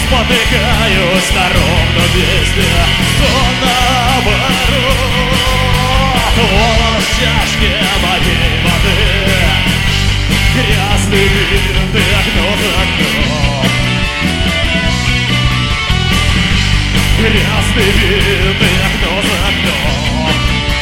Спотыкаюсь на ровном месте, то наоборот. Волос в чашке моей воды, грязный вид и окно за окном. Грязный вид и окно за окном.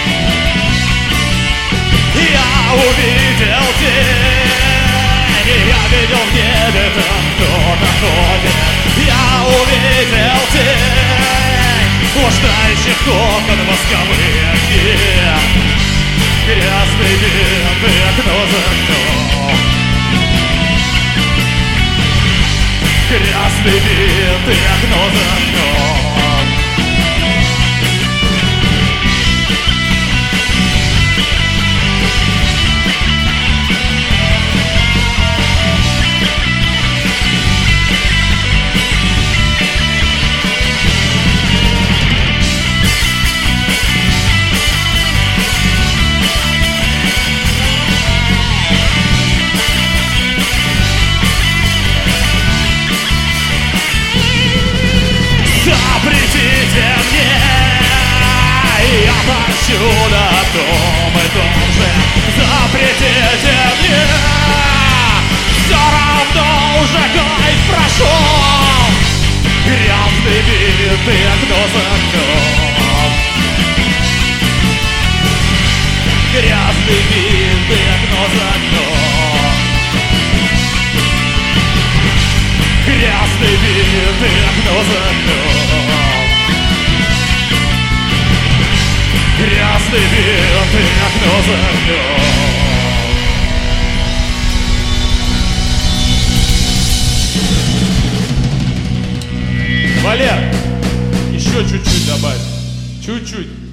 Я увидел тень, я видел в небе там кто-то ходит. Я увидел тень блуждающих окон восковые огни. Грязный вид и окно за окном. Грязный вид и окно за окном. Запретите мне, я хочу на том и том же. Запретите мне, все равно уже кайф прошел. Грязный вид и окно за окном. Грязный вид и окно за окном. Грязный вид и окно за окном. Грязный вид и окно за окном. Валер, еще чуть-чуть добавь. Чуть-чуть.